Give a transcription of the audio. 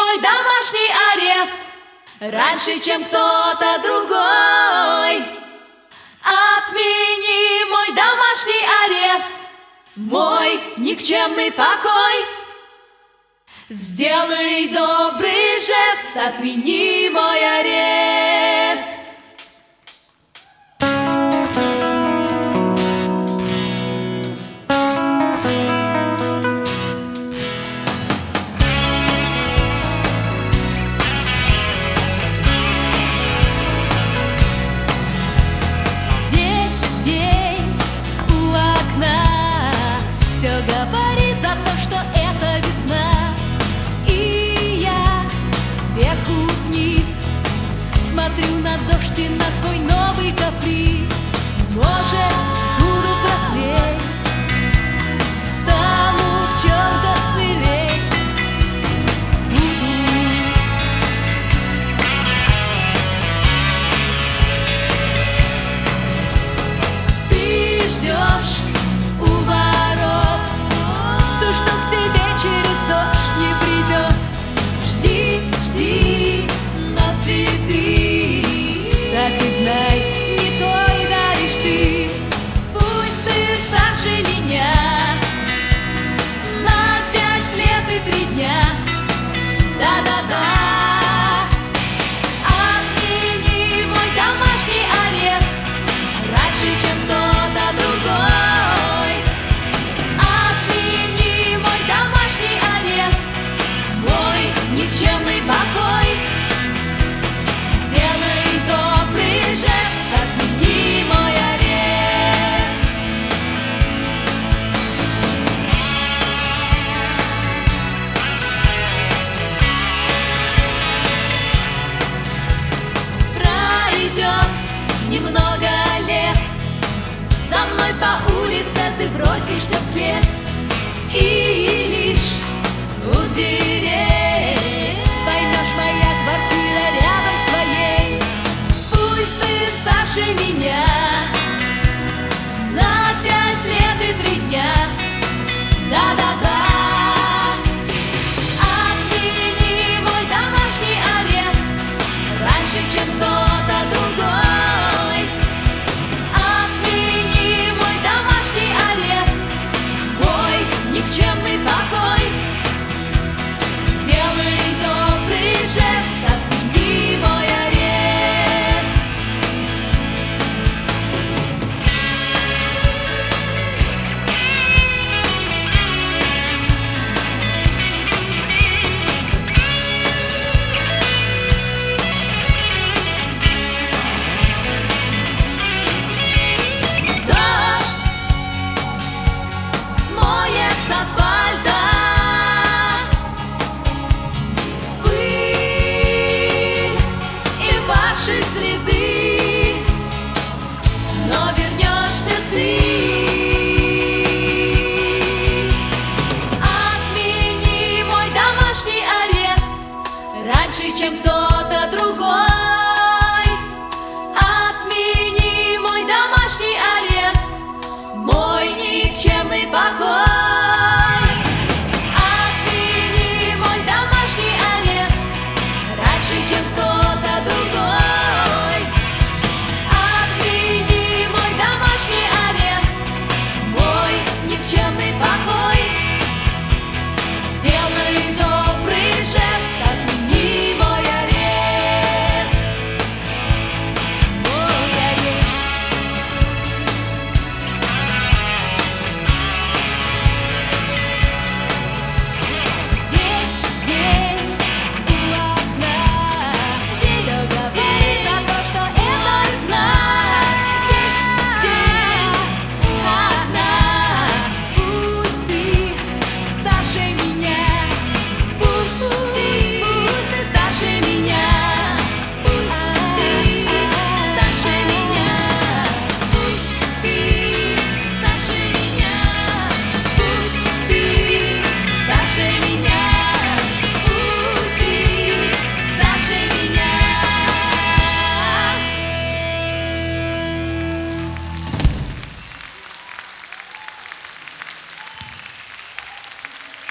мой домашний арест раньше, чем кто-то другой. Отмени мой домашний арест, мой никчемный покой. Сделай добрый жест, отмени мой арест. Все говорит за то, что это весна. И я сверху вниз смотрю на дождь и на твой новый каприз. Может, буду взрослей, стану в чем-то смелей. Ты ждешь у ворот то, что к тебе через дождь не придет. Жди, жди, но цветы, так и знай, не той даришь ты. Пусть ты старше меня на 5 лет и 3 дня. Да-да-да. Отмени мой домашний арест раньше, чем кто-то другой. Отмени мой домашний арест, мой никчемный покой. Сделай добрый жест, отмени мой арест. Пройдет немного лет, за мной по улице ты бросишься вслед. И лишь у дверей поймешь, моя квартира рядом с твоей. Пусть ты старше меня